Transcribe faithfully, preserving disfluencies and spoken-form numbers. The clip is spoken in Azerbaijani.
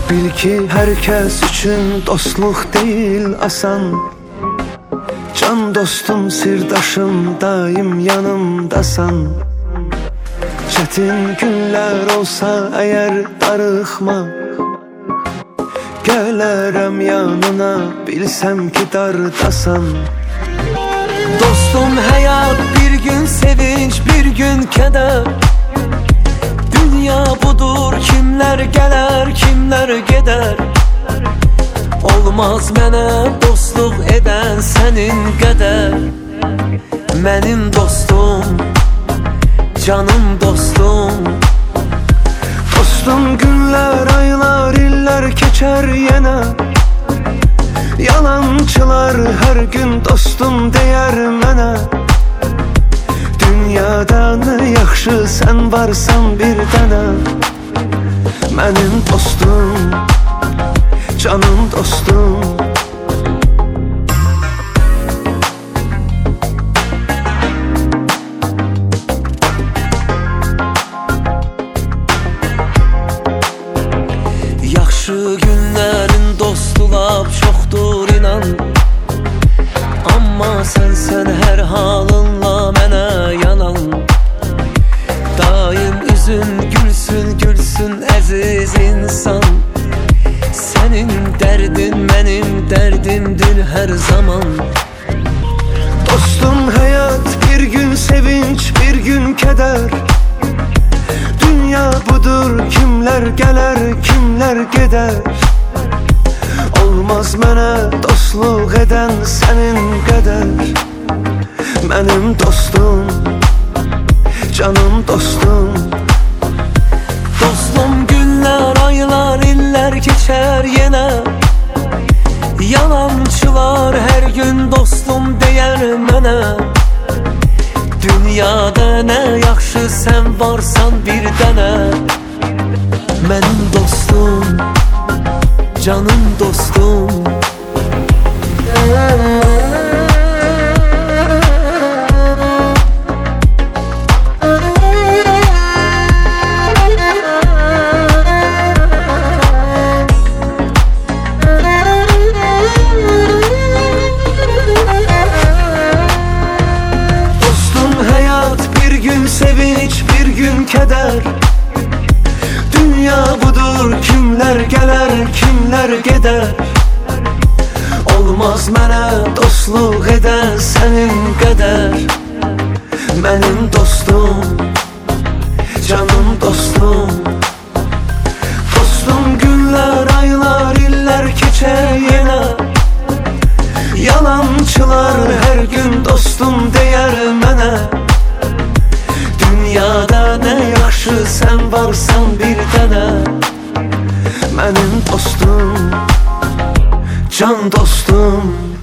Bil ki herkes için dostluk değil asan. Can dostum, sirdaşım, daim yanımdasan. Çetin günler olsa eğer darıxma, gələrəm yanına, bilsem ki dardasan. Dostum, hayat bir gün sevinç, bir gün keder. Dünya budur, kimler gelir, kimler gider. Olmaz mənə dostluq eden senin qədər. Mənim dostum, canım dostum. Dostum, günler, aylar, iller geçer yine. Yalancılar her gün dostum deyər mənə. Dünyada ne yaxşı sen varsan bir dənə. Mənim dostum, canım dostum. Yaxşı günlərin dostu lap çoxdur inan. Amma sən sən hər halınla mənə yanan. Daim üzün gülsün gülsün əziz insan. Sənin dərdin mənim dərdimdir hər zaman. Dostum, hayat bir gün sevinç, bir gün keder. Dünya budur, kimler gelir, kimler gider. Olmaz mənə dostluq eden senin qədər. Mənim dostum, canım dostum. Dostum, günler, aylar, iller geçer yine. Yalancılar her gün dostum deyər mənə. Dünyada ne yaxşı sen varsan bir dənə. Mənim dostum, canım dostum. Sevinç, bir gün keder. Dünya budur, kimler gelir, kimler gider. Olmaz mənə dostluq eden senin qədər. Mənim dostum, canım dostum. Dostum, günler, aylar, iller geçer yine. Yalancılar her gün dostum deyər mənə. Dünyada ne yaxşı sen varsan bir dənə. Mənim dostum, can dostum.